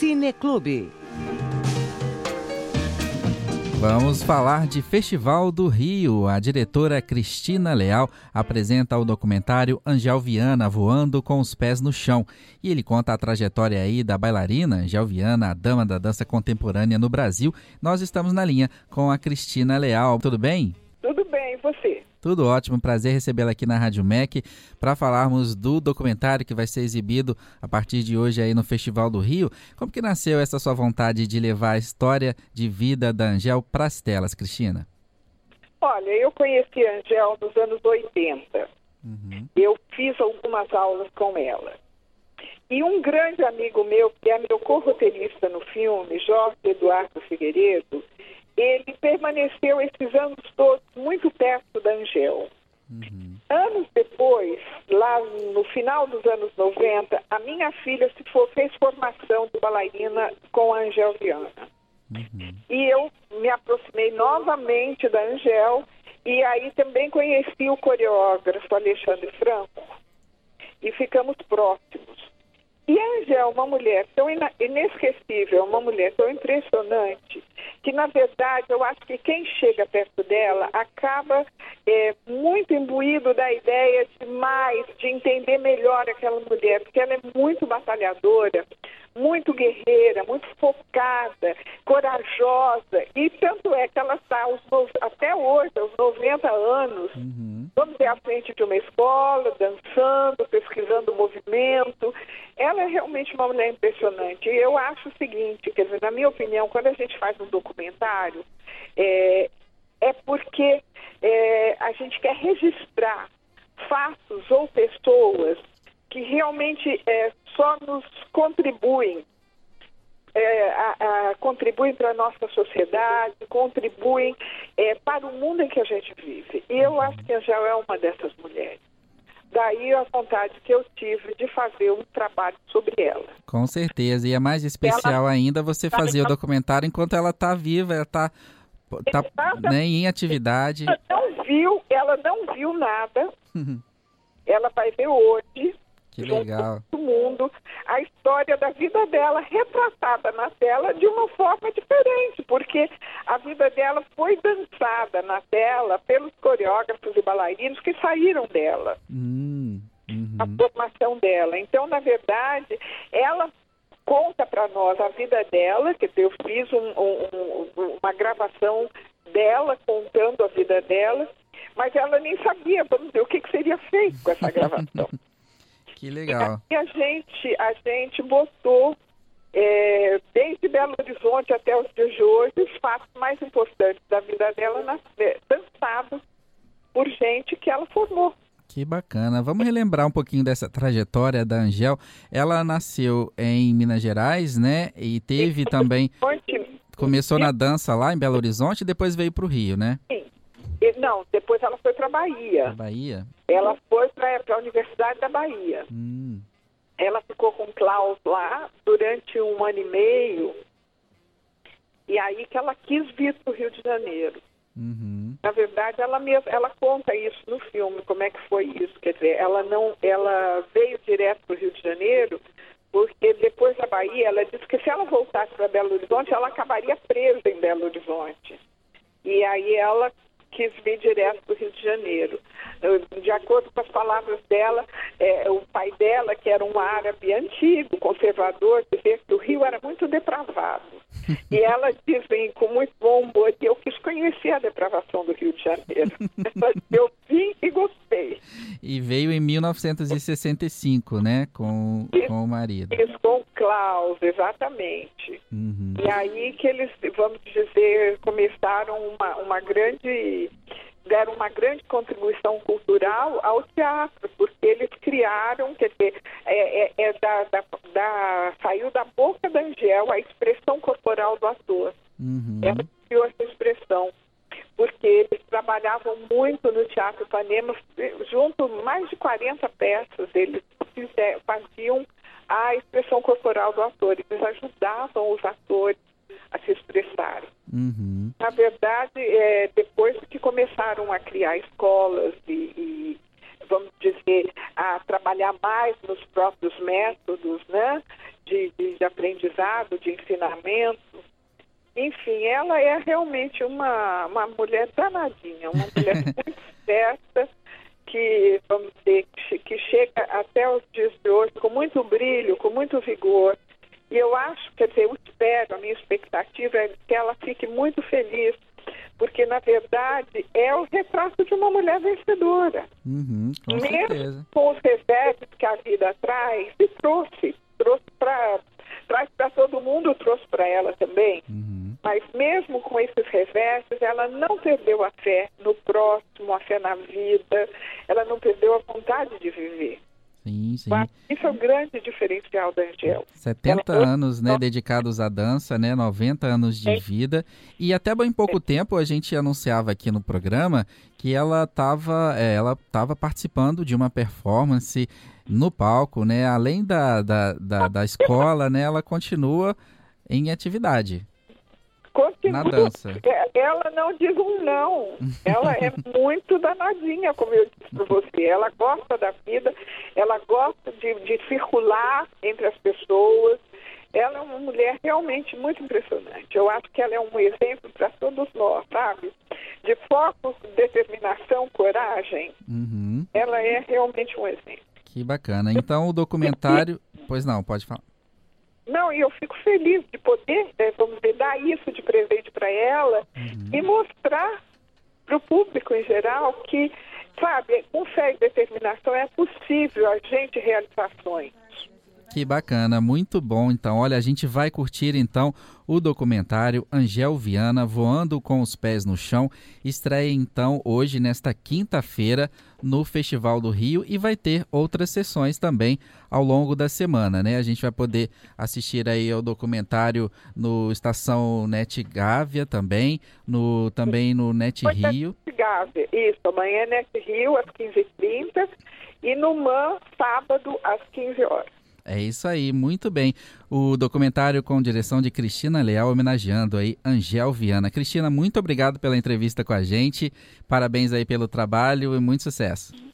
Cineclube. Vamos falar de Festival do Rio. A diretora Cristina Leal apresenta o documentário Angel Viana Voando com os Pés no Chão. E ele conta a trajetória aí da bailarina Angel Viana, a dama da dança contemporânea no Brasil. Nós estamos na linha com a Cristina Leal. Tudo bem? Tudo bem, e você? Tudo ótimo, prazer recebê-la aqui na Rádio MEC para falarmos do documentário que vai ser exibido a partir de hoje aí no Festival do Rio. Como que nasceu essa sua vontade de levar a história de vida da Angel para as telas, Cristina? Olha, eu conheci a Angel nos anos 80. Eu fiz algumas aulas com ela. E um grande amigo meu, que é meu co-roteirista no filme, Jorge Eduardo Figueiredo, ele permaneceu esses anos todos muito perto da Angel. Anos depois, lá no final dos anos 90, a minha filha fez formação de bailarina com a Angel Viana. E eu me aproximei novamente da Angel e aí também conheci o coreógrafo Alexandre Franco e ficamos próximos. E a Angel, uma mulher tão inesquecível, uma mulher tão impressionante, que na verdade eu acho que quem chega perto dela acaba muito imbuído da ideia de entender melhor aquela mulher, porque ela é muito batalhadora, muito guerreira, muito focada, corajosa, e tanto é que ela está até hoje, aos 90 anos, vamos dizer, à frente de uma escola, dançando, pesquisando o movimento. Ela é realmente uma mulher impressionante. E eu acho o seguinte, quer dizer, na minha opinião, quando a gente faz um documentário, é porque a gente quer registrar fatos ou pessoas que realmente só nos contribuem, contribuem para a nossa sociedade, contribuem para o mundo em que a gente vive. E eu acho que a Angel é uma dessas mulheres. Daí a vontade que eu tive de fazer um trabalho sobre ela. Com certeza. E é mais especial ainda você fazer o documentário enquanto ela está viva, ela está em atividade. Ela não viu nada. Ela vai ver hoje, que legal, junto com todo mundo, a história da vida dela retratada na tela de uma forma diferente, porque a vida dela foi dançada na tela pelos coreógrafos e bailarinos que saíram dela, a formação dela. Então, na verdade, ela conta para nós a vida dela, que eu fiz uma gravação dela contando a vida dela, mas ela nem sabia, vamos dizer, o que seria feito com essa gravação. Que legal. E a gente botou, desde Belo Horizonte até os dias de hoje, os fatos mais importantes da vida dela dançados por gente que ela formou. Que bacana. Vamos relembrar um pouquinho dessa trajetória da Angel. Ela nasceu em Minas Gerais, né? E teve também... Começou na dança lá em Belo Horizonte e depois veio para o Rio, né? Sim. Não, depois ela foi para a Bahia. A Bahia? Ela foi para a Universidade da Bahia. Ela ficou com o Klaus lá durante 1 ano e meio. E aí que ela quis vir para o Rio de Janeiro. Na verdade, ela conta isso no filme, como é que foi isso. Quer dizer, ela veio direto para o Rio de Janeiro, porque depois da Bahia, ela disse que se ela voltasse para Belo Horizonte, ela acabaria presa em Belo Horizonte. E aí ela quis vir direto para o Rio de Janeiro. De acordo com as palavras dela, o pai dela, que era um árabe antigo, conservador, dizia que o Rio era muito depravado. E ela diz com muito bom humor que eu quis conhecer a depravação do Rio de Janeiro. Eu vim e gostei. E veio em 1965, né, com o marido. Isso, com o Klaus, exatamente. E aí que eles, vamos dizer, começaram deram uma grande contribuição cultural ao teatro, porque eles criaram, quer dizer, saiu da boca da Angel a expressão corporal do ator. Ela criou essa expressão, porque eles trabalhavam muito no Teatro Ipanema, junto mais de 40 peças, eles faziam a expressão corporal do ator, eles ajudavam os atores a se expressarem. Na verdade, depois que começaram a criar escolas e, vamos dizer, a trabalhar mais nos próprios métodos, né? de aprendizado, de ensinamento. Enfim, ela é realmente uma mulher danadinha, uma mulher muito certa, que, vamos dizer, que chega até os dias de hoje com muito brilho, com muito vigor. E eu acho, quer dizer, eu espero, a minha expectativa é que ela fique muito feliz, porque, na verdade, é o retrato de uma mulher vencedora. Com certeza. Mesmo com os reveses que a vida traz, e traz para todo mundo, trouxe para ela também. Mas mesmo com esses reveses, ela não perdeu a fé no próximo, a fé na vida, ela não perdeu a vontade de viver. Sim, sim. Isso é o grande diferencial da Angel. 70 anos, né, dedicados à dança, né, 90 anos de vida. E até bem pouco tempo a gente anunciava aqui no programa que ela estava participando de uma performance no palco, né? Além da escola, né, ela continua em atividade. Na dança. Ela não diz um não. Ela é muito danadinha, como eu disse para você. Ela gosta da vida, ela gosta de circular entre as pessoas. Ela é uma mulher realmente muito impressionante. Eu acho que ela é um exemplo para todos nós, sabe? De foco, determinação, coragem. Ela é realmente um exemplo. Que bacana. Então o documentário... Pois não, pode falar. Não, e eu fico feliz de poder, vamos dizer, dar isso de presente para ela e mostrar para o público em geral que, sabe, com fé e determinação é possível a gente realizar sonhos. Que bacana, muito bom. Então, olha, a gente vai curtir então o documentário Angel Viana, Voando com os Pés no Chão. Estreia então hoje, nesta quinta-feira, no Festival do Rio, e vai ter outras sessões também ao longo da semana, né? A gente vai poder assistir aí ao documentário no Estação Net Gávea também no Net Rio. Gávea, isso, amanhã é Net Rio às 15h30 e no MAN, sábado às 15 horas. É isso aí, muito bem. O documentário com direção de Cristina Leal, homenageando aí Angel Viana. Cristina, muito obrigado pela entrevista com a gente. Parabéns aí pelo trabalho e muito sucesso.